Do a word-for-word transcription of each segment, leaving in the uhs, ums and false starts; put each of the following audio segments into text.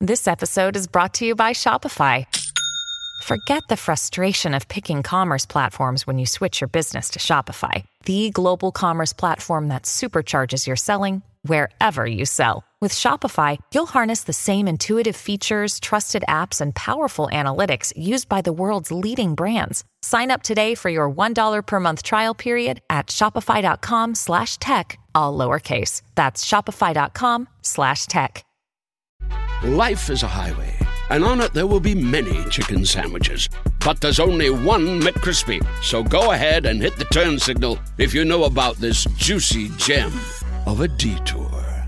This episode is brought to you by Shopify. Forget the frustration of picking commerce platforms when you switch your business to Shopify, the global commerce platform that supercharges your selling wherever you sell. With Shopify, you'll harness the same intuitive features, trusted apps, and powerful analytics used by the world's leading brands. Sign up today for your one dollar per month trial period at shopify.com slash tech, all lowercase. That's shopify.com slash tech. Life is a highway, and on it there will be many chicken sandwiches. But there's only one McCrispy. So go ahead and hit the turn signal if you know about this juicy gem of a detour.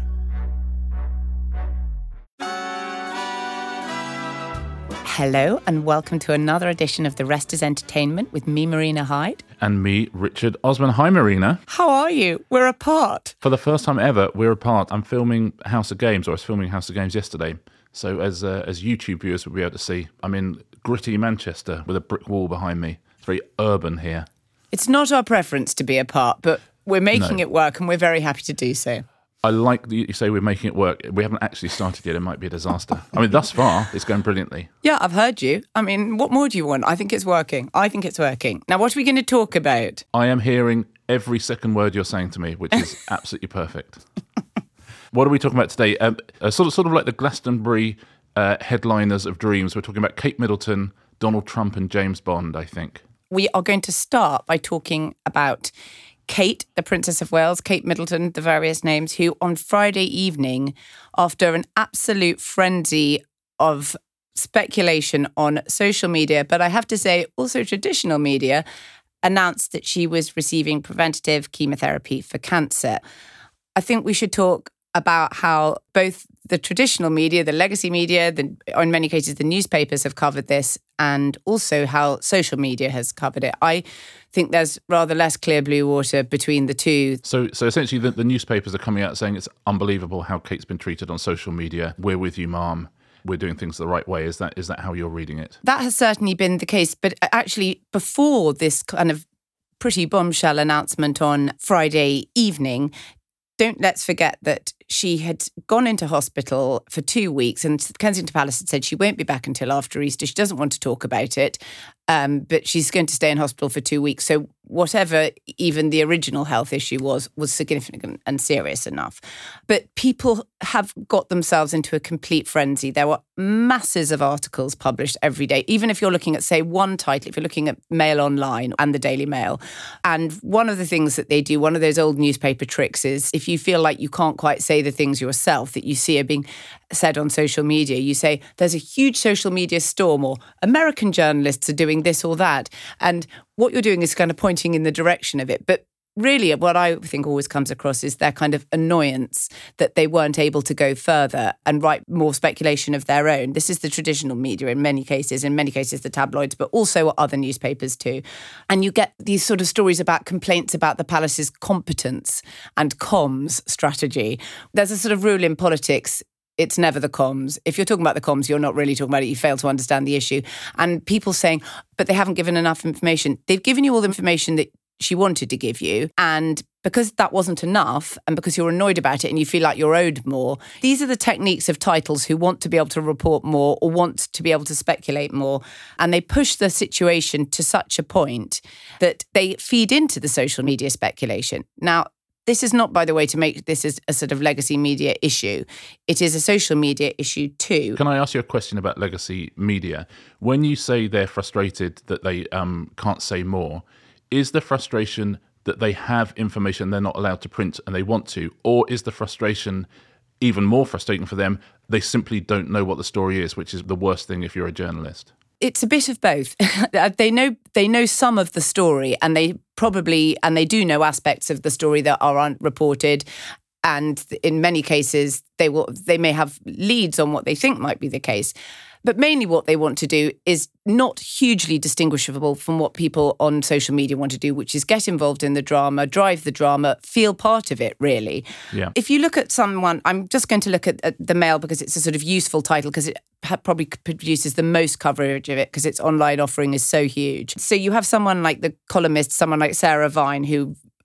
Hello and welcome to another edition of The Rest is Entertainment with me, Marina Hyde. And me, Richard Osman. Hi, Marina. How are you? We're apart. For the first time ever, we're apart. I'm filming House of Games, or I was filming House of Games yesterday. So as uh, as YouTube viewers will be able to see, I'm in gritty Manchester with a brick wall behind me. It's very urban here. It's not our preference to be apart, but we're making no. it work and we're very happy to do so. I like that you say we're making it work. We haven't actually started yet. It might be a disaster. I mean, thus far, it's going brilliantly. Yeah, I've heard you. I mean, what more do you want? I think it's working. I think it's working. Now, what are we going to talk about? I am hearing every second word you're saying to me, which is absolutely perfect. What are we talking about today? Um, uh, sort of, sort of like the Glastonbury uh, headliners of dreams. We're talking about Kate Middleton, Donald Trump, and James Bond, I think. We are going to start by talking about Kate, the Princess of Wales, Kate Middleton, the various names, who on Friday evening, after an absolute frenzy of speculation on social media, but I have to say also traditional media, announced that she was receiving preventative chemotherapy for cancer. I think we should talk about how both the traditional media, the legacy media, the, in many cases the newspapers have covered this, and also how social media has covered it. I think there's rather less clear blue water between the two. So so essentially the, the newspapers are coming out saying it's unbelievable how Kate's been treated on social media. We're with you, Mom. We're doing things the right way. Is that is that how you're reading it? That has certainly been the case. But actually, before this kind of pretty bombshell announcement on Friday evening, don't let's forget that she had gone into hospital for two weeks and Kensington Palace had said she won't be back until after Easter. She doesn't want to talk about it, um, but she's going to stay in hospital for two weeks. So whatever even the original health issue was, was significant and serious enough. But people have got themselves into a complete frenzy. There were masses of articles published every day, even if you're looking at, say, one title, if you're looking at Mail Online and the Daily Mail. And one of the things that they do, one of those old newspaper tricks is if you feel like you can't quite say the things yourself that you see are being said on social media, you say, there's a huge social media storm, or American journalists are doing this or that. And what you're doing is kind of pointing in the direction of it. But really, what I think always comes across is their kind of annoyance that they weren't able to go further and write more speculation of their own. This is the traditional media in many cases, in many cases the tabloids, but also other newspapers too. And you get these sort of stories about complaints about the palace's competence and comms strategy. There's a sort of rule in politics. It's never the comms. If you're talking about the comms, you're not really talking about it. You fail to understand the issue. And people saying, but they haven't given enough information. They've given you all the information that she wanted to give you. And because that wasn't enough, and because you're annoyed about it and you feel like you're owed more, these are the techniques of titles who want to be able to report more or want to be able to speculate more. And they push the situation to such a point that they feed into the social media speculation. Now, this is not, by the way, to make this as a sort of legacy media issue. It is a social media issue too. Can I ask you a question about legacy media? When you say they're frustrated that they um, can't say more, is the frustration that they have information they're not allowed to print and they want to? Or is the frustration even more frustrating for them? They simply don't know what the story is, which is the worst thing if you're a journalist. It's a bit of both. They know they know some of the story, and they probably and they do know aspects of the story that are unreported. And in many cases, they will they may have leads on what they think might be the case. But mainly what they want to do is not hugely distinguishable from what people on social media want to do, which is get involved in the drama, drive the drama, feel part of it, really. Yeah. If you look at someone, I'm just going to look at, at the Mail because it's a sort of useful title because it probably produces the most coverage of it because its online offering is so huge. So you have someone like the columnist, someone like Sarah Vine, who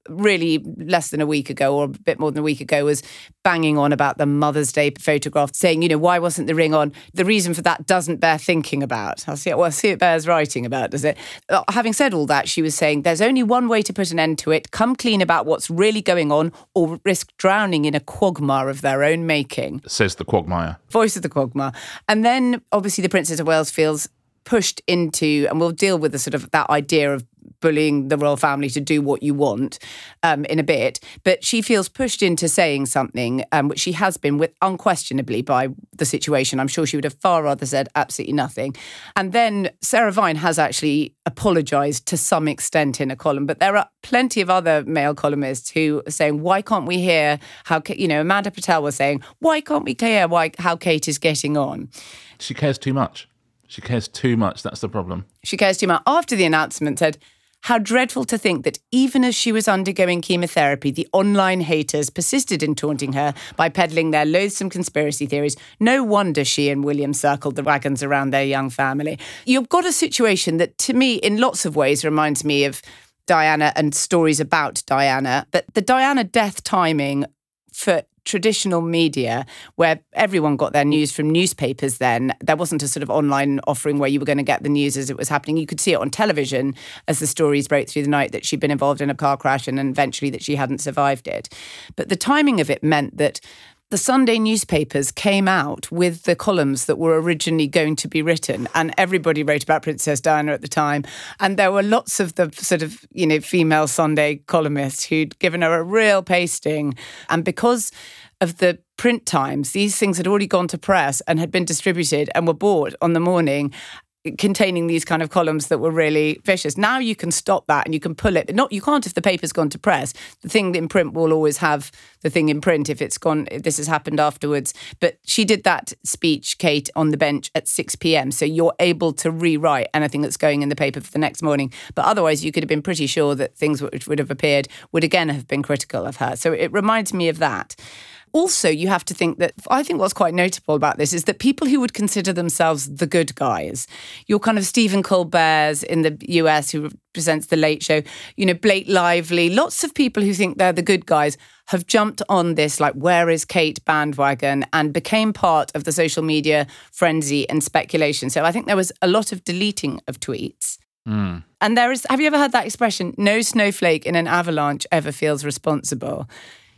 really less than a week ago, or a bit more than a week ago, was banging on about the Mother's Day photograph, saying, you know, why wasn't the ring on? The reason for that doesn't bear thinking about. I'll see it, well, I see it bears writing about, does it? Uh, having said all that, she was saying there's only one way to put an end to it. Come clean about what's really going on, or risk drowning in a quagmire of their own making. Says the quagmire. Voice of the quagmire. And then, obviously, the Princess of Wales feels pushed into, and we'll deal with the sort of that idea of bullying the royal family to do what you want um, in a bit. But she feels pushed into saying something, um, which she has been with unquestionably by the situation. I'm sure she would have far rather said absolutely nothing. And then Sarah Vine has actually apologised to some extent in a column, but there are plenty of other male columnists who are saying, why can't we hear how, you know, Amanda Patel was saying, why can't we hear why, how Kate is getting on? She cares too much. She cares too much. That's the problem. She cares too much. After the announcement, said, how dreadful to think that even as she was undergoing chemotherapy, the online haters persisted in taunting her by peddling their loathsome conspiracy theories. No wonder she and William circled the wagons around their young family. You've got a situation that, to me, in lots of ways, reminds me of Diana and stories about Diana. But the Diana death timing for traditional media, where everyone got their news from newspapers then, there wasn't a sort of online offering where you were going to get the news as it was happening. You could see it on television as the stories broke through the night that she'd been involved in a car crash and eventually that she hadn't survived it. But the timing of it meant that the Sunday newspapers came out with the columns that were originally going to be written, and everybody wrote about Princess Diana at the time. And there were lots of the sort of, you know, female Sunday columnists who'd given her a real pasting. And because of the print times, these things had already gone to press and had been distributed and were bought on the morning, containing these kind of columns that were really vicious. Now you can stop that and you can pull it. Not you can't if the paper's gone to press. The thing in print will always have the thing in print if it's gone, if this has happened afterwards. But she did that speech, Kate, on the bench at six p.m. So you're able to rewrite anything that's going in the paper for the next morning. But otherwise you could have been pretty sure that things which would have appeared would again have been critical of her. So it reminds me of that. Also, you have to think that, I think what's quite notable about this is that people who would consider themselves the good guys, your kind of Stephen Colbert's in the U S who presents The Late Show, you know, Blake Lively, lots of people who think they're the good guys have jumped on this, like, where is Kate bandwagon, and became part of the social media frenzy and speculation. So I think there was a lot of deleting of tweets. Mm. And there is, have you ever heard that expression, no snowflake in an avalanche ever feels responsible?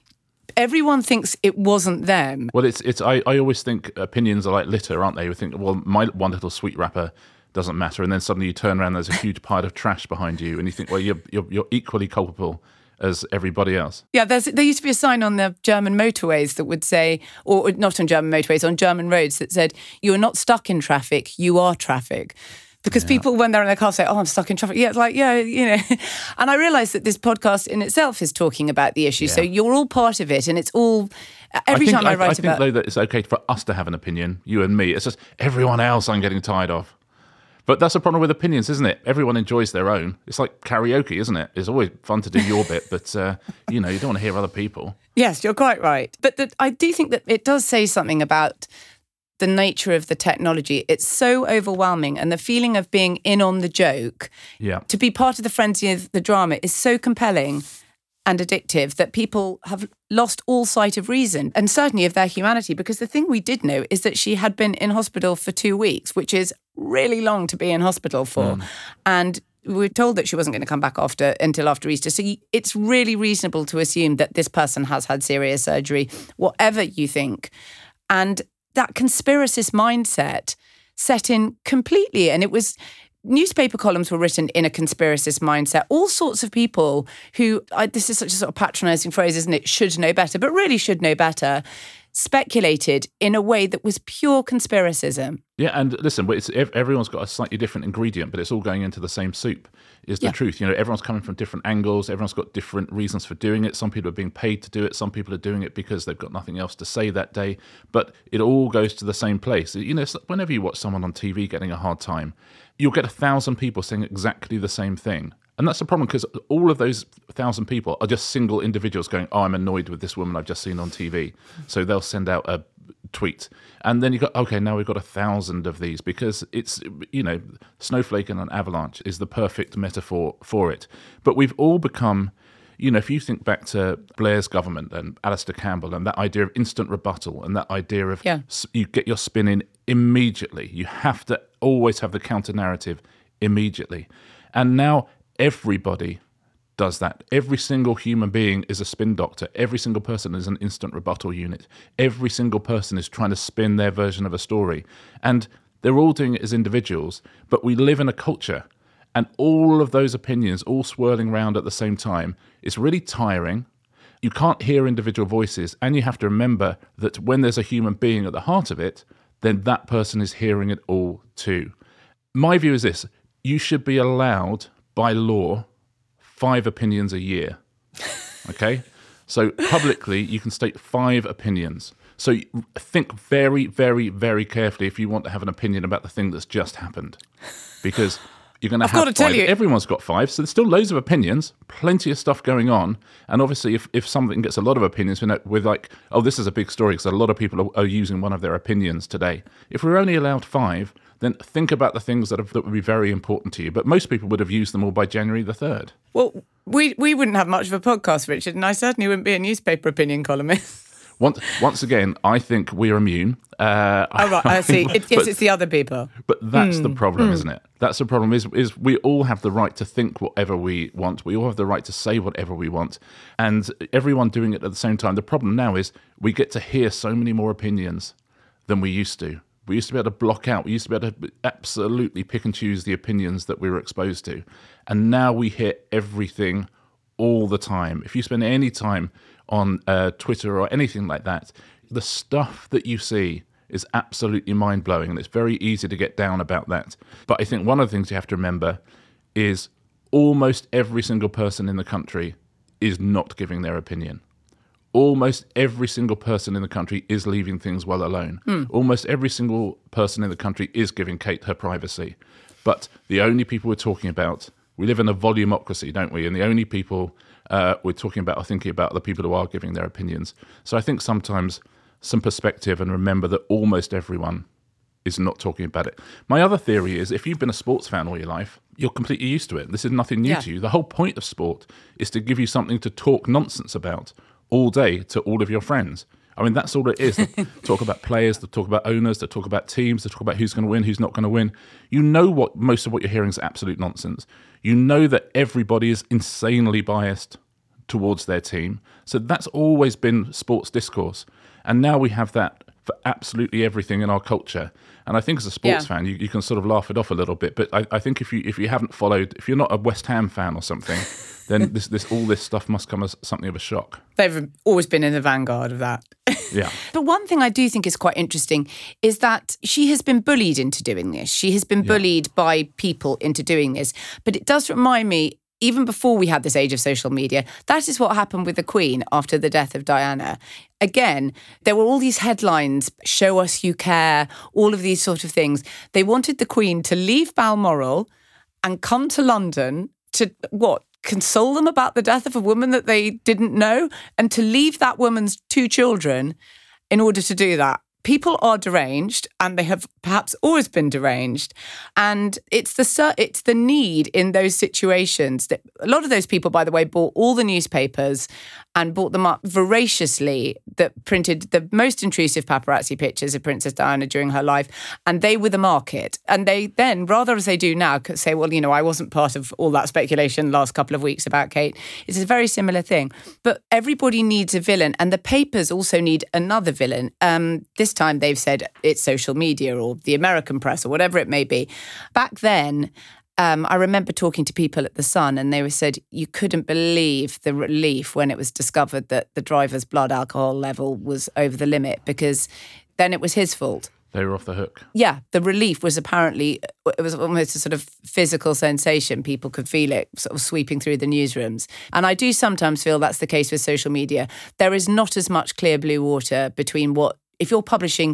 Everyone thinks it wasn't them. Well, it's it's. I, I always think opinions are like litter, aren't they? You think, well, my one little sweet wrapper doesn't matter, and then suddenly you turn around, and there's a huge pile of trash behind you, and you think, well, you're you're, you're equally culpable as everybody else. Yeah, there's, there used to be a sign on the German motorways that would say, or not on German motorways, on German roads that said, "You are not stuck in traffic, you are traffic." Because yeah. people, when they're in their car, say, oh, I'm stuck in traffic. Yeah, it's like, yeah, you know. And I realise that this podcast in itself is talking about the issue. Yeah. So you're all part of it. And it's all, every I think, time I, I write I think, about... though, that it's okay for us to have an opinion, you and me. It's just everyone else I'm getting tired of. But that's the problem with opinions, isn't it? Everyone enjoys their own. It's like karaoke, isn't it? It's always fun to do your bit, but, uh, you know, you don't want to hear other people. Yes, you're quite right. But the, I do think that it does say something about the nature of the technology. It's so overwhelming, and the feeling of being in on the joke, yeah. to be part of the frenzy of the drama is so compelling and addictive that people have lost all sight of reason, and certainly of their humanity, because the thing we did know is that she had been in hospital for two weeks, which is really long to be in hospital for. Mm. And we were told that she wasn't going to come back after until after Easter. So it's really reasonable to assume that this person has had serious surgery, whatever you think. And that conspiracist mindset set in completely. And it was, newspaper columns were written in a conspiracist mindset. All sorts of people who, I, this is such a sort of patronising phrase, isn't it? Should know better, but really should know better, speculated in a way that was pure conspiracism. Yeah, and listen, it's, everyone's got a slightly different ingredient, but it's all going into the same soup, is the yeah. truth. You know, everyone's coming from different angles. Everyone's got different reasons for doing it. Some people are being paid to do it. Some people are doing it because they've got nothing else to say that day. But it all goes to the same place. You know, whenever you watch someone on T V getting a hard time, you'll get a thousand people saying exactly the same thing. And that's the problem, because all of those thousand people are just single individuals going, oh, I'm annoyed with this woman I've just seen on T V. So they'll send out a tweet. And then you got, okay, now we've got a thousand of these, because it's, you know, snowflake and an avalanche is the perfect metaphor for it. But we've all become you know, if you think back to Blair's government and Alistair Campbell and that idea of instant rebuttal and that idea of yeah. you get your spin in immediately. You have to always have the counter narrative immediately. And now everybody does that. Every single human being is a spin doctor. Every single person is an instant rebuttal unit. Every single person is trying to spin their version of a story. And they're all doing it as individuals, but we live in a culture, and all of those opinions all swirling around at the same time. It's really tiring. You can't hear individual voices, and you have to remember that when there's a human being at the heart of it, then that person is hearing it all too. My view is this: you should be allowed by law five opinions a year. Okay? So publicly, you can state five opinions. So think very, very, very carefully if you want to have an opinion about the thing that's just happened. Because you're going to I've have got to tell five. you, Everyone's got five, so there's still loads of opinions, plenty of stuff going on. And obviously, if, if something gets a lot of opinions, we're like, oh, this is a big story because a lot of people are, are using one of their opinions today. If we're only allowed five, then think about the things that, have, that would be very important to you. But most people would have used them all by January the third. Well, we, we wouldn't have much of a podcast, Richard, and I certainly wouldn't be a newspaper opinion columnist. Once, once again, I think we're immune. Uh, oh, right, I see. It, yes, but, it's the other people. But that's mm, the problem, mm. isn't it? That's the problem, is, is we all have the right to think whatever we want. We all have the right to say whatever we want. And everyone doing it at the same time. The problem now is we get to hear so many more opinions than we used to. We used to be able to block out. We used to be able to absolutely pick and choose the opinions that we were exposed to. And now we hear everything all the time. If you spend any time on uh, Twitter or anything like that, the stuff that you see is absolutely mind-blowing, and it's very easy to get down about that. But I think one of the things you have to remember is almost every single person in the country is not giving their opinion. Almost every single person in the country is leaving things well alone. Mm. Almost every single person in the country is giving Kate her privacy. But the only people we're talking about, we live in a volumocracy, don't we? And the only people uh, we're talking about are thinking about the people who are giving their opinions. So I think sometimes some perspective, and remember that almost everyone is not talking about it. My other theory is if you've been a sports fan all your life, you're completely used to it. This is nothing new yeah. to you. The whole point of sport is to give you something to talk nonsense about all day to all of your friends. I mean, that's all it is. They talk about players, they talk about owners, they talk about teams, they talk about who's going to win, who's not going to win. You know what most of what you're hearing is absolute nonsense. You know that everybody is insanely biased towards their team. So that's always been sports discourse. And now we have that for absolutely everything in our culture. And I think as a sports yeah. fan, you, you can sort of laugh it off a little bit. But I, I think if you if you haven't followed, if you're not a West Ham fan or something, then this this all this stuff must come as something of a shock. They've always been in the vanguard of that. Yeah. But one thing I do think is quite interesting is that she has been bullied into doing this. She has been bullied yeah. by people into doing this. But it does remind me, even before we had this age of social media, that is what happened with the Queen after the death of Diana. Again, there were all these headlines, show us you care, all of these sort of things. They wanted the Queen to leave Balmoral and come to London to, what, console them about the death of a woman that they didn't know, and to leave that woman's two children in order to do that. People are deranged, and they have perhaps always been deranged. And it's the it's the need in those situations that a lot of those people, by the way, bought all the newspapers and bought them up voraciously that printed the most intrusive paparazzi pictures of Princess Diana during her life. And they were the market. And they then, rather as they do now, could say, well, you know, I wasn't part of all that speculation the last couple of weeks about Kate. It's a very similar thing. But everybody needs a villain. And the papers also need another villain. Um, this time they've said it's social media or the American press or whatever it may be. Back then, um, I remember talking to people at The Sun, and they were said you couldn't believe the relief when it was discovered that the driver's blood alcohol level was over the limit, because then it was his fault. They were off the hook. Yeah, the relief was apparently, it was almost a sort of physical sensation. People could feel it sort of sweeping through the newsrooms. And I do sometimes feel that's the case with social media. There is not as much clear blue water between what, if you're publishing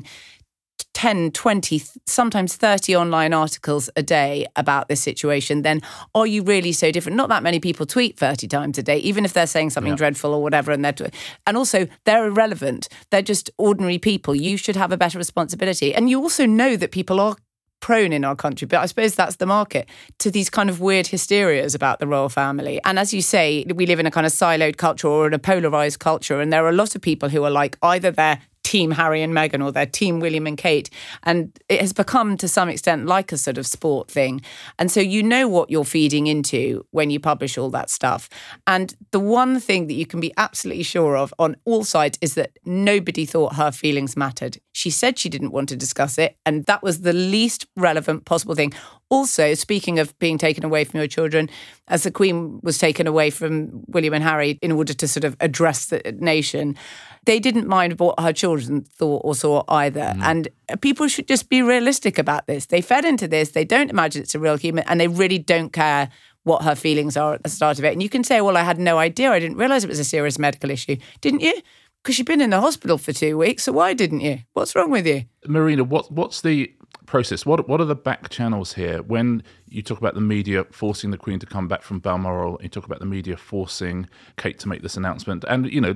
ten, twenty, sometimes thirty online articles a day about this situation, then are you really so different? Not that many people tweet thirty times a day, even if they're saying something yeah. dreadful or whatever. And, they're, and also, they're irrelevant. They're just ordinary people. You should have a better responsibility. And you also know that people are prone in our country, but I suppose that's the market, to these kind of weird hysterias about the royal family. And as you say, we live in a kind of siloed culture or in a polarised culture, and there are a lot of people who are like either they're Team Harry and Meghan or their Team William and Kate. And it has become to some extent like a sort of sport thing. And so you know what you're feeding into when you publish all that stuff. And the one thing that you can be absolutely sure of on all sides is that nobody thought her feelings mattered. She said she didn't want to discuss it, and that was the least relevant possible thing. Also, speaking of being taken away from your children, as the Queen was taken away from William and Harry in order to sort of address the nation, they didn't mind what her children thought or saw either. Mm. And people should just be realistic about this. They fed into this. They don't imagine it's a real human, and they really don't care what her feelings are at the start of it. And you can say, well, I had no idea. I didn't realise it was a serious medical issue. Didn't you? Because you've been in the hospital for two weeks, so why didn't you? What's wrong with you? Marina, what what's the process? What what are the back channels here? When you talk about the media forcing the Queen to come back from Balmoral, you talk about the media forcing Kate to make this announcement, and, you know,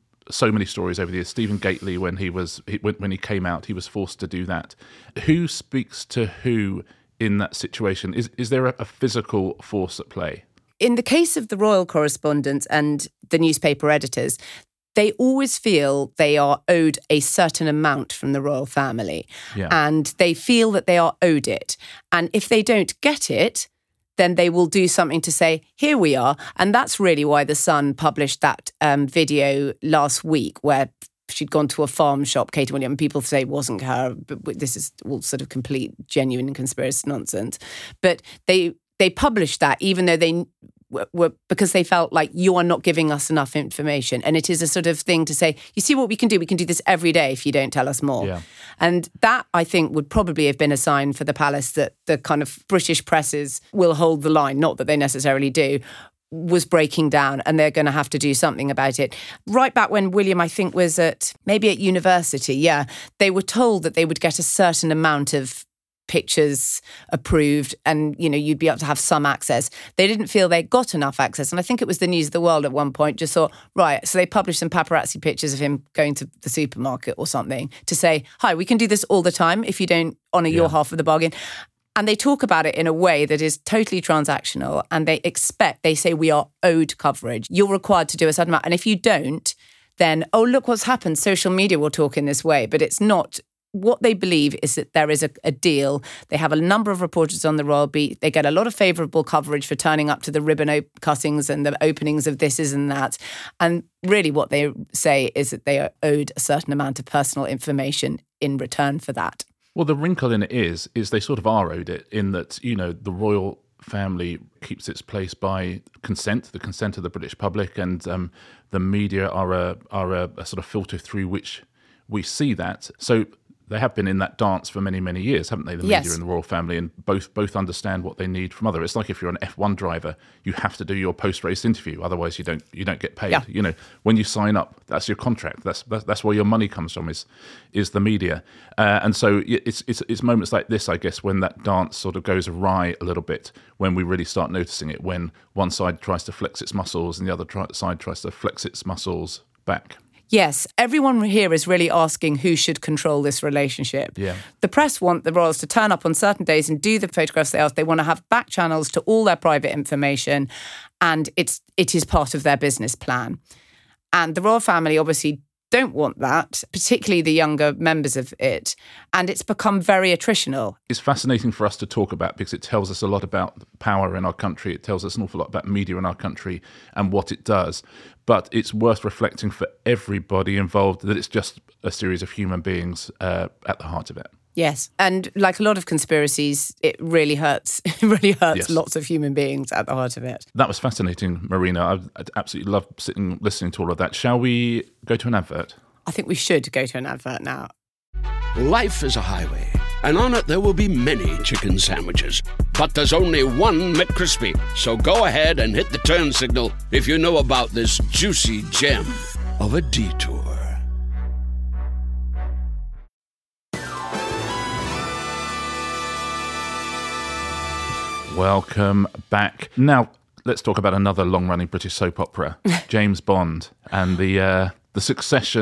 so many stories over the years. Stephen Gately, when he was when he came out, he was forced to do that. Who speaks to who in that situation? Is is there a, a physical force at play? In the case of the royal correspondents and the newspaper editors, they always feel they are owed a certain amount from the royal family. Yeah. And they feel that they are owed it. And if they don't get it, then they will do something to say, here we are. And that's really why The Sun published that um, video last week where she'd gone to a farm shop, Kate and William, and people say it wasn't her, but this is all sort of complete, genuine conspiracy nonsense. But they they published that even though they were, because they felt like you are not giving us enough information. And it is a sort of thing to say, you see what we can do? We can do this every day if you don't tell us more. Yeah. And that, I think, would probably have been a sign for the palace that the kind of British presses will hold the line, not that they necessarily do, was breaking down, and they're going to have to do something about it. Right back when William, I think, was at, maybe at university, yeah, they were told that they would get a certain amount of pictures approved and, you know, you'd be able to have some access. They didn't feel they got enough access. And I think it was the News of the World at one point just thought, right, so they published some paparazzi pictures of him going to the supermarket or something to say, hi, we can do this all the time if you don't honour yeah. your half of the bargain. And they talk about it in a way that is totally transactional, and they expect, they say, we are owed coverage. You're required to do a certain amount. And if you don't, then, oh, look what's happened. Social media will talk in this way, but it's not. What they believe is that there is a, a deal. They have a number of reporters on the Royal Beat. They get a lot of favourable coverage for turning up to the ribbon op- cuttings and the openings of this and that. And really what they say is that they are owed a certain amount of personal information in return for that. Well, the wrinkle in it is, is they sort of are owed it in that, you know, the royal family keeps its place by consent, the consent of the British public, and um, the media are a are a, a sort of filter through which we see that. So they have been in that dance for many, many years, haven't they? The media yes. and the royal family, and both both understand what they need from other. It's like if you're an F one driver, you have to do your post-race interview, otherwise you don't you don't get paid. Yeah. You know, when you sign up, that's your contract. That's that's, that's where your money comes from. Is is the media, uh, and so it's it's it's moments like this, I guess, when that dance sort of goes awry a little bit, when we really start noticing it. When one side tries to flex its muscles and the other try, side tries to flex its muscles back. Yes, everyone here is really asking who should control this relationship. Yeah. The press want the royals to turn up on certain days and do the photographs they ask. They want to have back channels to all their private information, and it's it is part of their business plan. And the royal family obviously don't want that, particularly the younger members of it, and it's become very attritional. It's fascinating for us to talk about because it tells us a lot about power in our country. It tells us an awful lot about media in our country and what it does. But it's worth reflecting for everybody involved that it's just a series of human beings uh, at the heart of it. Yes. And like a lot of conspiracies, it really hurts. It really hurts yes. lots of human beings at the heart of it. That was fascinating, Marina. I I'd absolutely love sitting, listening to all of that. Shall we go to an advert? I think we should go to an advert now. Life is a highway, and on it there will be many chicken sandwiches. But there's only one McCrispy. So go ahead and hit the turn signal if you know about this juicy gem of a detour. Welcome back. Now, let's talk about another long-running British soap opera, James Bond, and the uh, the succession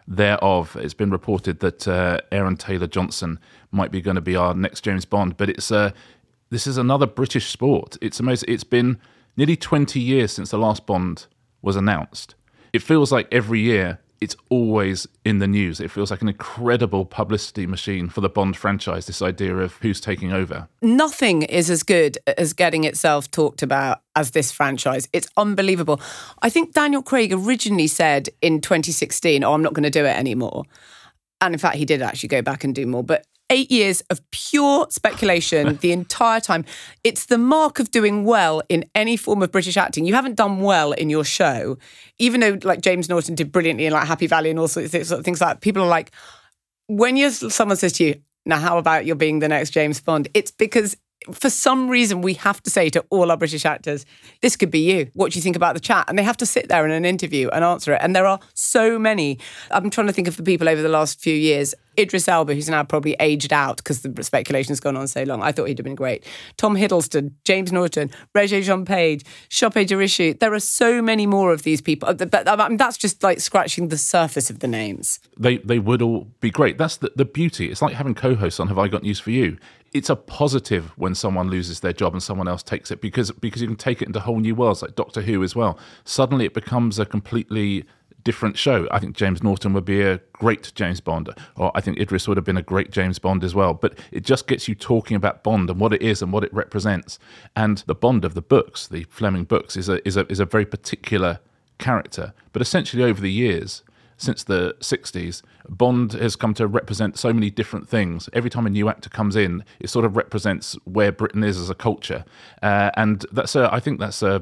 thereof. It's been reported that uh, Aaron Taylor-Johnson might be going to be our next James Bond, but it's uh, this is another British sport. It's amazing. It's been nearly twenty years since the last Bond was announced. It feels like every year it's always in the news. It feels like an incredible publicity machine for the Bond franchise, this idea of who's taking over. Nothing is as good as getting itself talked about as this franchise. It's unbelievable. I think Daniel Craig originally said in twenty sixteen, oh, I'm not going to do it anymore. And in fact, he did actually go back and do more. But eight years of pure speculation the entire time. It's the mark of doing well in any form of British acting. You haven't done well in your show, even though like James Norton did brilliantly in like Happy Valley and all sorts of things like that. People are like, when you're, someone says to you, now how about you're being the next James Bond? It's because for some reason we have to say to all our British actors, this could be you. What do you think about the chat? And they have to sit there in an interview and answer it. And there are so many. I'm trying to think of the people over the last few years. Idris Elba, who's now probably aged out because the speculation's gone on so long. I thought he'd have been great. Tom Hiddleston, James Norton, Regé-Jean Page, Chopé Dirichou. There are so many more of these people. But I mean, that's just like scratching the surface of the names. They they would all be great. That's the, the beauty. It's like having co-hosts on Have I Got News For You. It's a positive when someone loses their job and someone else takes it because because you can take it into whole new worlds, like Doctor Who as well. Suddenly it becomes a completely different show. I think James Norton would be a great James Bond, or I think Idris would have been a great James Bond as well. But it just gets you talking about Bond and what it is and what it represents. And the Bond of the books, the Fleming books, is a is a is a very particular character. But essentially over the years, since the sixties, Bond has come to represent so many different things. Every time a new actor comes in, it sort of represents where Britain is as a culture. Uh, and that's a, I think that's a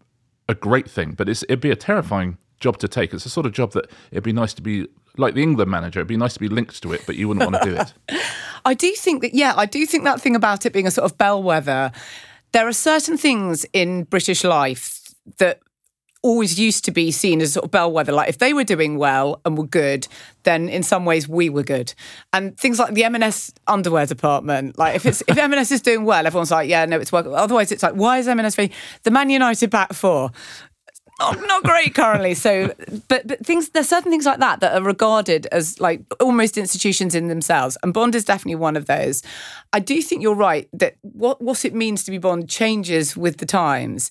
a great thing, but it's, it'd be a terrifying job to take. It's a sort of job that it'd be nice to be, like the England manager, it'd be nice to be linked to it, but you wouldn't want to do it. I do think that, yeah, I do think that thing about it being a sort of bellwether, there are certain things in British life that always used to be seen as sort of bellwether. Like if they were doing well and were good, then in some ways we were good. And things like the M and S underwear department, like if it's if M and S is doing well, everyone's like, yeah, no, it's working. Otherwise, it's like, why is M and S very... The Man United back four, not, not great currently. So, but, but things, there's certain things like that that are regarded as like almost institutions in themselves. And Bond is definitely one of those. I do think you're right that what, what it means to be Bond changes with the times.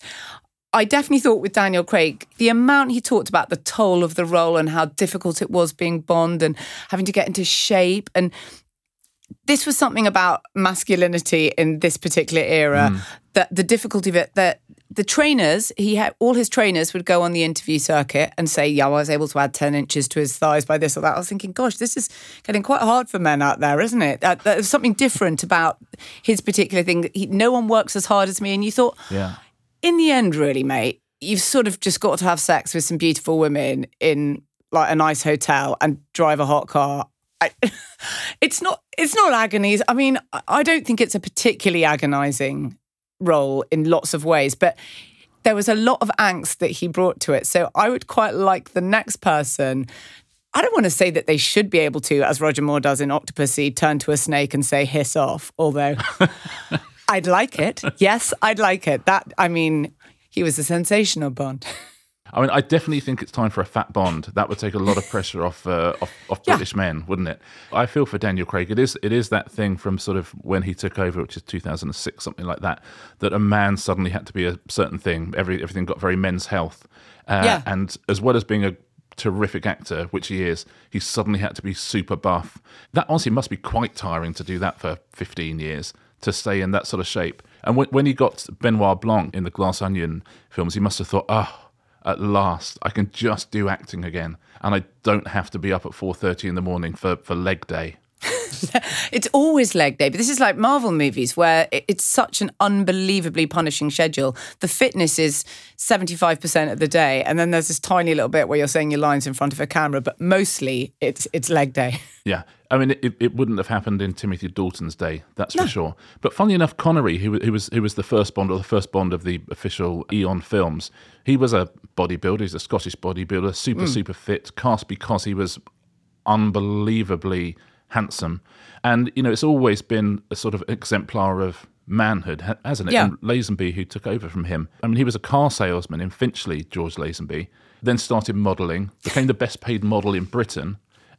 I definitely thought with Daniel Craig, the amount he talked about the toll of the role and how difficult it was being Bond and having to get into shape. And this was something about masculinity in this particular era, mm. that the difficulty of it, that the trainers, he had all his trainers would go on the interview circuit and say, yeah, I was able to add ten inches to his thighs by this or that. I was thinking, gosh, this is getting quite hard for men out there, isn't it? That, there's something different about his particular thing. He, no one works as hard as me. And you thought... yeah. In the end, really, mate, you've sort of just got to have sex with some beautiful women in like a nice hotel and drive a hot car. I, it's not it's not agony. I mean, I don't think it's a particularly agonising role in lots of ways, but there was a lot of angst that he brought to it. So I would quite like the next person... I don't want to say that they should be able to, as Roger Moore does in Octopussy, turn to a snake and say, hiss off, although... I'd like it. Yes, I'd like it. That, I mean, he was a sensational Bond. I mean, I definitely think it's time for a fat Bond. That would take a lot of pressure off uh, off, off yeah. British men, wouldn't it? I feel for Daniel Craig. It is it is that thing from sort of when he took over, which is two thousand six, something like that, that a man suddenly had to be a certain thing. Every Everything got very Men's Health. Uh, yeah. And as well as being a terrific actor, which he is, he suddenly had to be super buff. That honestly must be quite tiring to do that for fifteen years. To stay in that sort of shape. And when, when he got Benoit Blanc in the Glass Onion films, he must have thought, oh, at last, I can just do acting again. And I don't have to be up at four thirty in the morning for, for leg day. It's always leg day, but this is like Marvel movies where it's such an unbelievably punishing schedule. The fitness is seventy-five percent of the day, and then there's this tiny little bit where you're saying your lines in front of a camera, but mostly it's it's leg day. Yeah, I mean, it, it wouldn't have happened in Timothy Dalton's day, that's no. for sure. But funnily enough, Connery, who, who was who was the first Bond, or the first Bond of the official Eon films, he was a bodybuilder, he's a Scottish bodybuilder, super, mm. super fit, cast because he was unbelievably handsome. And, you know, it's always been a sort of exemplar of manhood, hasn't it? Yeah. And Lazenby, who took over from him, I mean, he was a car salesman in Finchley, George Lazenby, then started modelling, became the best paid model in Britain,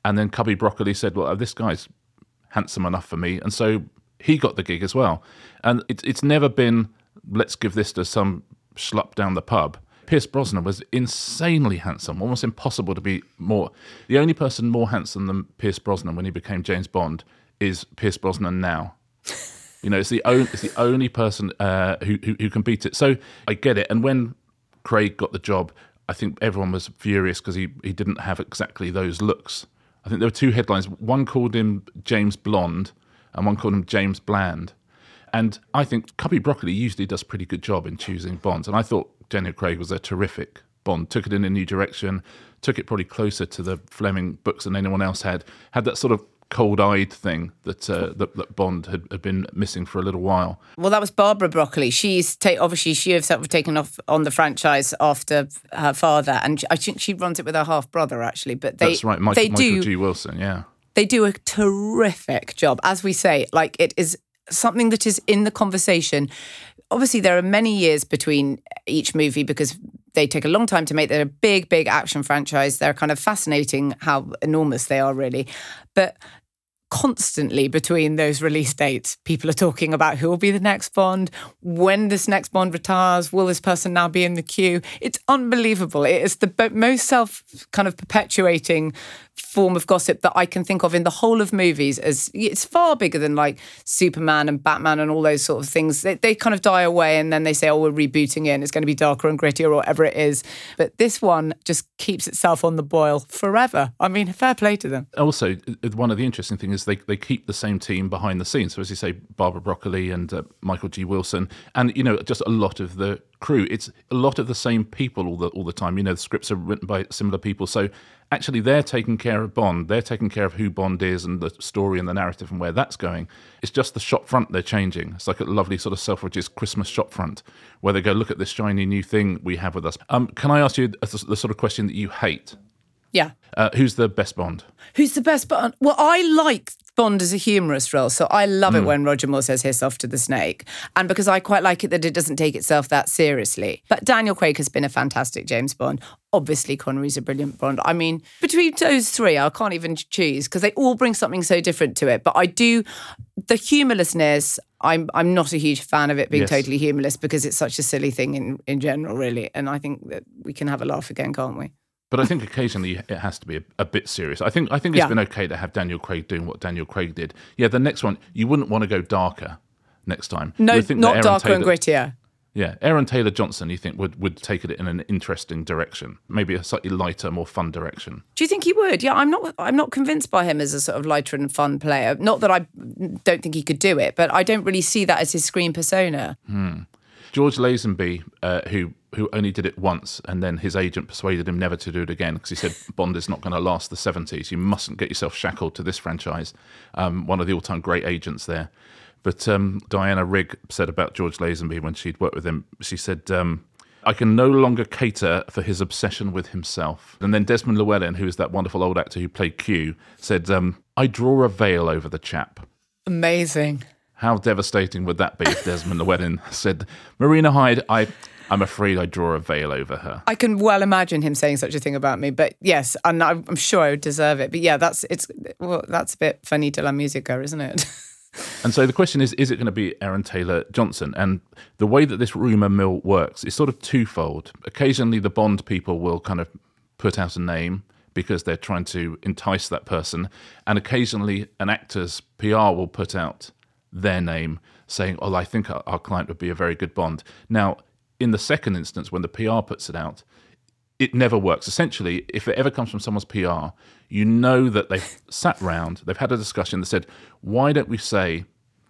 And then Cubby Broccoli said, well, this guy's handsome enough for me. And so he got the gig as well. And it, it's never been, let's give this to some schlup down the pub. Pierce Brosnan was insanely handsome, almost impossible to be more. The only person more handsome than Pierce Brosnan when he became James Bond is Pierce Brosnan now. You know, it's the only, it's the only person uh, who, who who can beat it. So I get it. And when Craig got the job, I think everyone was furious because he, he didn't have exactly those looks. I think there were two headlines. One called him James Blonde and one called him James Bland. And I think Cubby Broccoli usually does a pretty good job in choosing Bonds. And I thought Daniel Craig was a terrific Bond, took it in a new direction, took it probably closer to the Fleming books than anyone else had, had that sort of cold-eyed thing that, uh, that that Bond had, had been missing for a little while. Well, that was Barbara Broccoli. She's ta- obviously she herself taken off on the franchise after her father, and I think she runs it with her half brother actually. But they, that's right, Michael, they do, Michael G. Wilson, yeah, they do a terrific job. As we say, like it is something that is in the conversation. Obviously, there are many years between each movie because they take a long time to make. They're a big, big action franchise. They're kind of fascinating how enormous they are, really. But constantly between those release dates, people are talking about who will be the next Bond, when this next Bond retires, will this person now be in the queue? It's unbelievable. It is the most self kind of perpetuating form of gossip that I can think of in the whole of movies. As it's far bigger than like Superman and Batman and all those sort of things. They, they kind of die away and then they say, oh, we're rebooting it and it's going to be darker and grittier or whatever it is. But this one just keeps itself on the boil forever. I mean, fair play to them. Also, one of the interesting things is they, they keep the same team behind the scenes. So as you say, Barbara Broccoli and uh, Michael G. Wilson and, you know, just a lot of the crew. It's a lot of the same people all the all the time. You know, the scripts are written by similar people. So actually they're taking care of Bond. They're taking care of who Bond is and the story and the narrative and where that's going. It's just the shop front they're changing. It's like a lovely sort of Selfridges Christmas shop front where they go, look at this shiny new thing we have with us. Um, can I ask you the, the sort of question that you hate? Yeah. Uh, who's the best Bond? Who's the best Bond? Well, I like Bond as a humorous role, so I love mm. it when Roger Moore says, "Hiss off to the snake," and because I quite like it that it doesn't take itself that seriously. But Daniel Craig has been a fantastic James Bond. Obviously, Connery's a brilliant Bond. I mean, between those three, I can't even choose because they all bring something so different to it. But I do, the humorlessness, I'm I'm not a huge fan of it being yes. totally humorless because it's such a silly thing in, in general, really. And I think that we can have a laugh again, can't we? But I think occasionally it has to be a, a bit serious. I think I think it's yeah. been okay to have Daniel Craig doing what Daniel Craig did. Yeah, the next one, you wouldn't want to go darker next time. No, think not darker Taylor, and grittier. Yeah, Aaron Taylor-Johnson, you think, would, would take it in an interesting direction, maybe a slightly lighter, more fun direction. Do you think he would? Yeah, I'm not I'm not convinced by him as a sort of lighter and fun player. Not that I don't think he could do it, but I don't really see that as his screen persona. Hmm. George Lazenby, uh, who who only did it once, and then his agent persuaded him never to do it again because he said Bond is not going to last the seventies. You mustn't get yourself shackled to this franchise. Um, one of the all-time great agents there. But um, Diana Rigg said about George Lazenby when she'd worked with him, she said, um, I can no longer cater for his obsession with himself. And then Desmond Llewellyn, who is that wonderful old actor who played Q, said, um, I draw a veil over the chap. Amazing. How devastating would that be if Desmond Llewellyn said, Marina Hyde, I, I'm afraid I draw a veil over her. I can well imagine him saying such a thing about me, but yes, and I'm sure I would deserve it. But yeah, that's it's well, that's a bit finita la musica, isn't it? And so the question is, is it going to be Aaron Taylor-Johnson? And the way that this rumour mill works is sort of twofold. Occasionally the Bond people will kind of put out a name because they're trying to entice that person. And occasionally an actor's P R will put out their name saying, oh, I think our, our client would be a very good Bond. Now, in the second instance, when the P R puts it out, it never works. Essentially, if it ever comes from someone's P R, you know that they've sat round, they've had a discussion, they said, why don't we say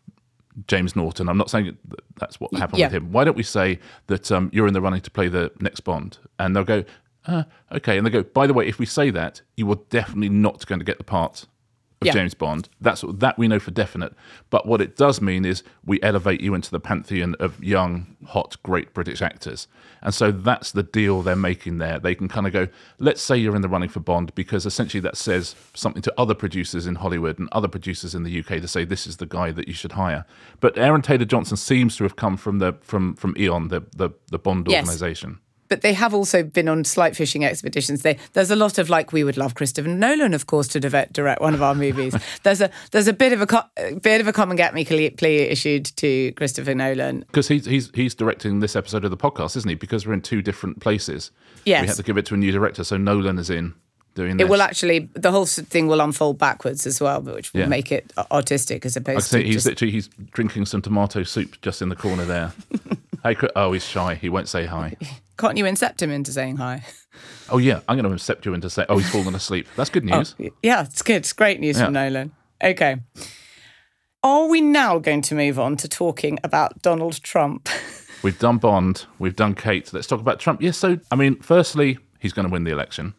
James Norton? I'm not saying that that's what happened yeah. with him. Why don't we say that um, you're in the running to play the next Bond? And they'll go, uh, okay. And they go, by the way, if we say that, you are definitely not going to get the part of yeah. James Bond. That's that we know for definite. But what it does mean is we elevate you into the pantheon of young, hot, great British actors. And so that's the deal they're making there. They can kind of go, let's say you're in the running for Bond, because essentially that says something to other producers in Hollywood and other producers in the U K to say this is the guy that you should hire. But Aaron Taylor-Johnson seems to have come from the from from Eon, the the, the Bond yes. organisation. but they have also been on slight fishing expeditions. They, there's a lot of like, we would love Christopher Nolan, of course, to direct, direct one of our movies. there's a there's a bit of a, co- a bit of a come and get me plea issued to Christopher Nolan because he's he's he's directing this episode of the podcast, isn't he? Because we're in two different places. Yes, we had to give it to a new director, so Nolan is in doing this. It will actually, the whole thing will unfold backwards as well, which will yeah. make it artistic as opposed I'd say to. He's just... literally he's drinking some tomato soup just in the corner there. Hey, oh, he's shy. He won't say hi. Can't you incept him into saying hi? Oh, yeah. I'm going to incept you into saying, oh, he's fallen asleep. That's good news. Oh, yeah, it's good. It's great news yeah. from Nolan. Okay. Are we now going to move on to talking about Donald Trump? We've done Bond. We've done Kate. Let's talk about Trump. Yes, so, I mean, firstly, he's going to win the election.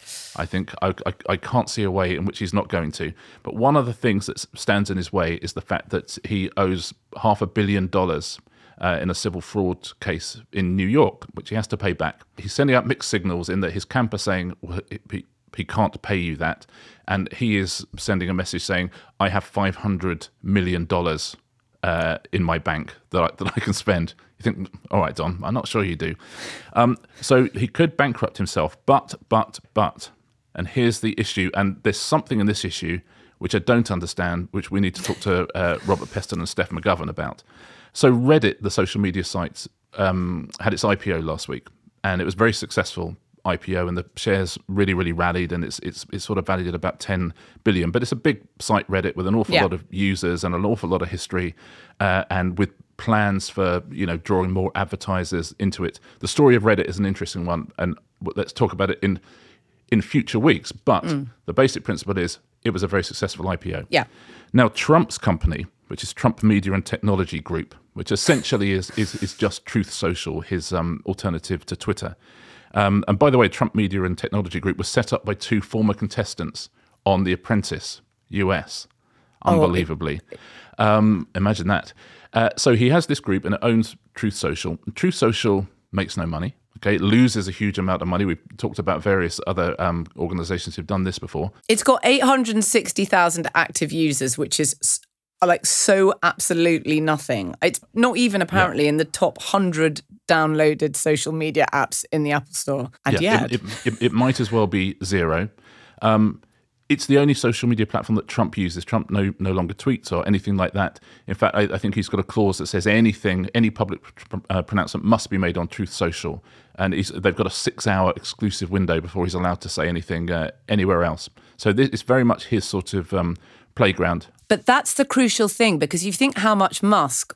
I think I, I, I can't see a way in which he's not going to. But one of the things that stands in his way is the fact that he owes half a billion dollars Uh, in a civil fraud case in New York, which he has to pay back. He's sending out mixed signals in that his camp are saying well, he, he can't pay you that, and he is sending a message saying, I have five hundred million dollars uh, in my bank that I, that I can spend. You think, all right, Don, I'm not sure you do. Um, so he could bankrupt himself, but, but, but, and here's the issue, and there's something in this issue which I don't understand, which we need to talk to uh, Robert Peston and Steph McGovern about. So Reddit, the social media site, um, had its I P O last week, and it was a very successful I P O, and the shares really, really rallied, and it's it's it's sort of valued at about ten billion. But it's a big site, Reddit, with an awful yeah. lot of users and an awful lot of history, uh, and with plans for you know drawing more advertisers into it. The story of Reddit is an interesting one, and let's talk about it in in future weeks. But mm. the basic principle is it was a very successful I P O. Yeah. Now Trump's company, which is Trump Media and Technology Group, which essentially is is, is just Truth Social, his um, alternative to Twitter. Um, and by the way, Trump Media and Technology Group was set up by two former contestants on The Apprentice U S, unbelievably. Oh. Um, imagine that. Uh, so he has this group and it owns Truth Social. Truth Social makes no money. Okay, it loses a huge amount of money. We've talked about various other um, organisations who've done this before. It's got eight hundred sixty thousand active users, which is like so absolutely nothing. It's not even apparently yeah. in the top one hundred downloaded social media apps in the Apple Store. And yeah, yet... It, it, it, it might as well be zero. Um, it's the only social media platform that Trump uses. Trump no no longer tweets or anything like that. In fact, I, I think he's got a clause that says anything, any public uh, pronouncement must be made on Truth Social. And he's, they've got a six-hour exclusive window before he's allowed to say anything uh, anywhere else. So this is very much his sort of um, playground. But that's the crucial thing, because you think how much Musk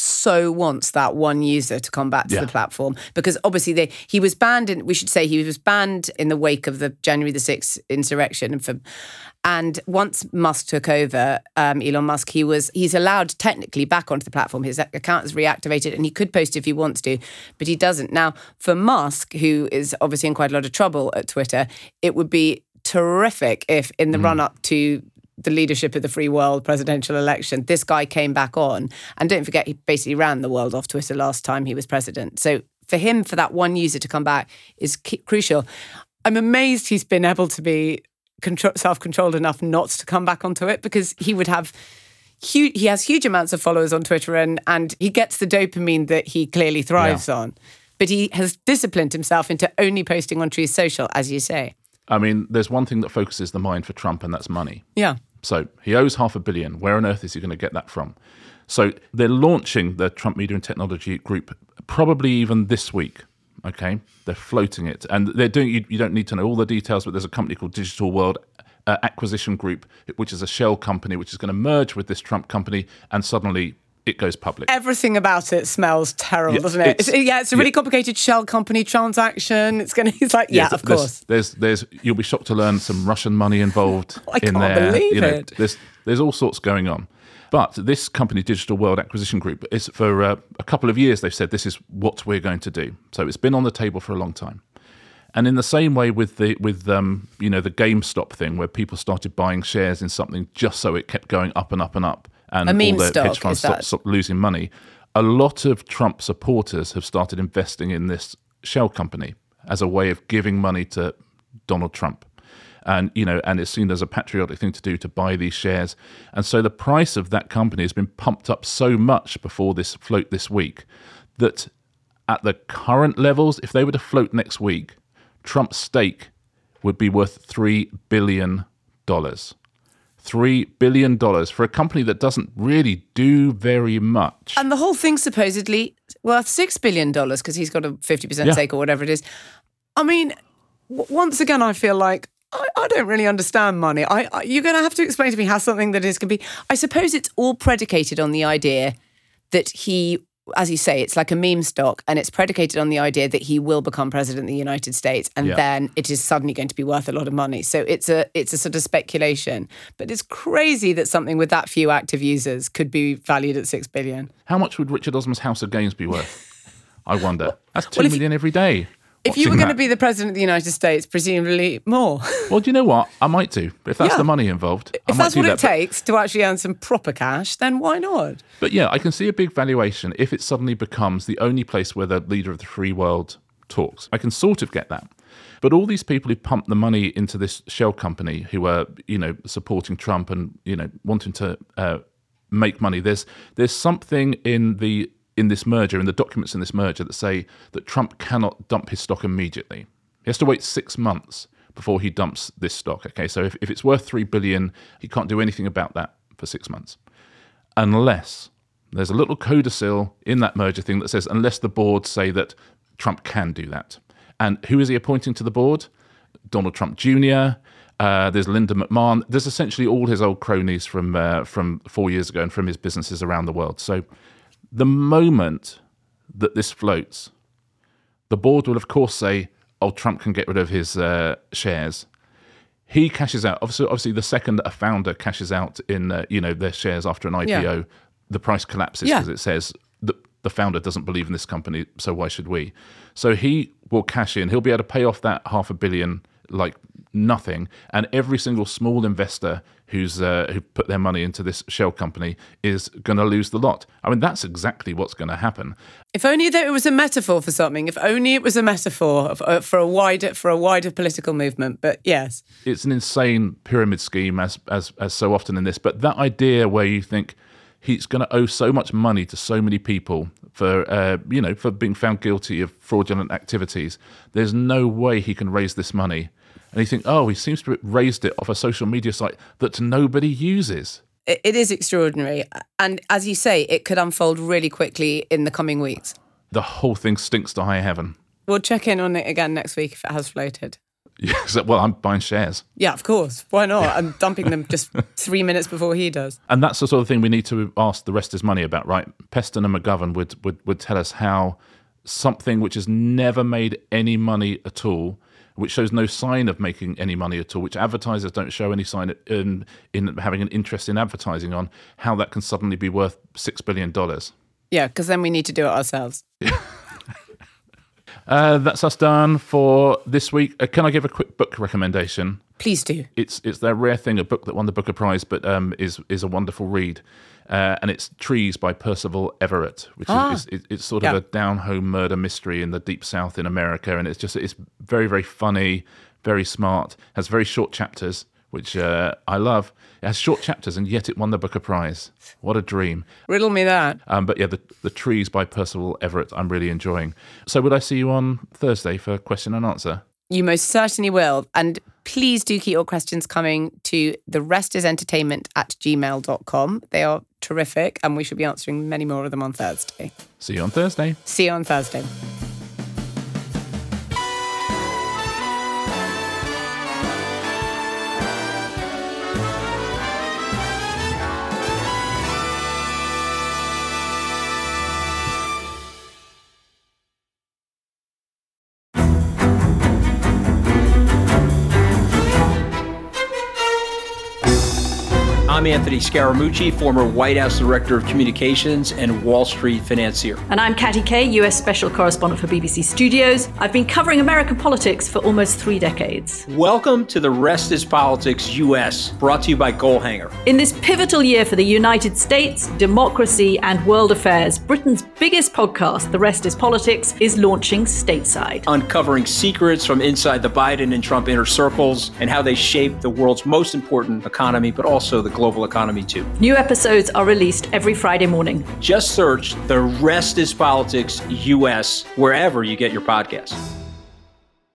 so wants that one user to come back to yeah. the platform, because obviously they, he was banned in, we should say he was banned in the wake of the January the sixth insurrection. And, for, and once Musk took over, um, Elon Musk, he was, he's allowed technically back onto the platform. His account is reactivated and he could post if he wants to, but he doesn't. Now, for Musk, who is obviously in quite a lot of trouble at Twitter, it would be terrific if in the mm. run-up to the leadership of the free world presidential election, this guy came back on. And don't forget, he basically ran the world off Twitter last time he was president. So for him, for that one user to come back is key- crucial. I'm amazed he's been able to be control- self-controlled enough not to come back onto it, because he would have huge, he has huge amounts of followers on Twitter and, and he gets the dopamine that he clearly thrives yeah. on. But he has disciplined himself into only posting on Truth Social, as you say. I mean, there's one thing that focuses the mind for Trump, and that's money. Yeah. So he owes half a billion. Where on earth is he going to get that from? So they're launching the Trump Media and Technology Group probably even this week. Okay, they're floating it, and they're doing. You, you don't need to know all the details, but there's a company called Digital World uh, Acquisition Group, which is a shell company, which is going to merge with this Trump company, and suddenly it goes public. Everything about it smells terrible, yeah, doesn't it? It's, it's, yeah, it's a really yeah. complicated shell company transaction. It's going to. He's like, yeah, yeah of there's, course. There's, there's, you'll be shocked to learn some Russian money involved I in can't there. believe you know, it. There's, there's all sorts going on. But this company, Digital World Acquisition Group, is for uh, a couple of years they've said this is what we're going to do. So it's been on the table for a long time. And in the same way with the with um, you know the GameStop thing, where people started buying shares in something just so it kept going up and up and up, and a meme all the stock, hedge funds stopped, stopped losing money. A lot of Trump supporters have started investing in this shell company as a way of giving money to Donald Trump. And, you know, and it's seen as a patriotic thing to do to buy these shares. And so the price of that company has been pumped up so much before this float this week that At the current levels, if they were to float next week, Trump's stake would be worth three billion dollars. three billion dollars for a company that doesn't really do very much. And the whole thing's supposedly worth six billion dollars because he's got a fifty percent Yeah. stake or whatever it is. I mean, w- once again, I feel like I, I don't really understand money. I, I You're going to have to explain to me how something that is going to be... I suppose it's all predicated on the idea that he... As you say, it's like a meme stock, and it's predicated on the idea that he will become president of the United States, and Yeah. then it is suddenly going to be worth a lot of money. So it's a it's a sort of speculation. But it's crazy that something with that few active users could be valued at six billion. How much would Richard Osman's House of Games be worth? I wonder. That's two Well, if- million every day. If you were watching going to that. be the president of the United States, presumably more. Well, do you know what? I might do. If that's Yeah. the money involved, I If might that's do what that. it But- takes to actually earn some proper cash, then why not? But yeah, I can see a big valuation if it suddenly becomes the only place where the leader of the free world talks. I can sort of get that. But all these people who pump the money into this shell company who are, you know, supporting Trump and, you know, wanting to uh, make money, there's there's something in the in this merger, in the documents in this merger that say that Trump cannot dump his stock immediately. He has to wait six months before he dumps this stock. Okay, so if, if it's worth three billion dollars, he can't do anything about that for six months. Unless there's a little codicil in that merger thing that says, unless the board say that Trump can do that. And who is he appointing to the board? Donald Trump Junior, uh, there's Linda McMahon. There's essentially all his old cronies from uh, from four years ago and from his businesses around the world. So the moment that this floats, the board will, of course, say, oh, Trump can get rid of his uh, shares. He cashes out. Obviously, obviously, the second a founder cashes out in uh, you know their shares after an I P O, Yeah. the price collapses Yeah. because it says the, the founder doesn't believe in this company, so why should we? So he will cash in. He'll be able to pay off that half a billion like nothing, and every single small investor who's uh, who put their money into this shell company is going to lose the lot. I mean, that's exactly what's going to happen. If only that it was a metaphor for something. If only it was a metaphor for, for a wider for a wider political movement. But yes, It's an insane pyramid scheme, as as as so often in this. But that idea where you think he's going to owe so much money to so many people for uh, you know for being found guilty of fraudulent activities, there's no way he can raise this money. And you think, oh, he seems to have raised it off a social media site that nobody uses. it, it is extraordinary. And as you say, it could unfold really quickly in the coming weeks. The whole thing stinks to high heaven. We'll check in on it again next week if it has floated. Yes, well, I'm buying shares. Yeah, of course. Why not? I'm dumping them just three minutes before he does. And that's the sort of thing we need to ask the rest is money about, right? Peston and McGovern would, would, would tell us how something which has never made any money at all, which shows no sign of making any money at all, which advertisers don't show any sign in, in having an interest in advertising on, how that can suddenly be worth six billion dollars. Yeah, because then we need to do it ourselves. Uh, that's us done for this week. Uh, can I give a quick book recommendation? Please do. It's it's their rare thing, a book that won the Booker Prize, but um, is is a wonderful read. Uh, and it's Trees by Percival Everett, which Ah. is, is it's sort Yeah. of a down-home murder mystery in the deep south in America, and it's just it's very very funny, very smart, has very short chapters, which uh, I love. It has short chapters, and yet it won the Booker Prize. What a dream! Riddle me that. Um, but yeah, the the Trees by Percival Everett, I'm really enjoying. So would I see you on Thursday for question and answer? You most certainly will. And please do keep your questions coming to the rest is entertainment at gmail dot com. They are terrific, and we should be answering many more of them on Thursday. See you on Thursday. See you on Thursday. I'm Anthony Scaramucci, former White House Director of Communications and Wall Street financier. And I'm Katty Kay, U S Special Correspondent for B B C Studios. I've been covering American politics for almost three decades. Welcome to The Rest is Politics U S, brought to you by Goalhanger. In this pivotal year for the United States, democracy, and world affairs, Britain's biggest podcast, The Rest is Politics, is launching stateside. Uncovering secrets from inside the Biden and Trump inner circles and how they shape the world's most important economy, but also the global global economy too. New episodes are released every Friday morning. Just search The Rest is Politics U S wherever you get your podcasts.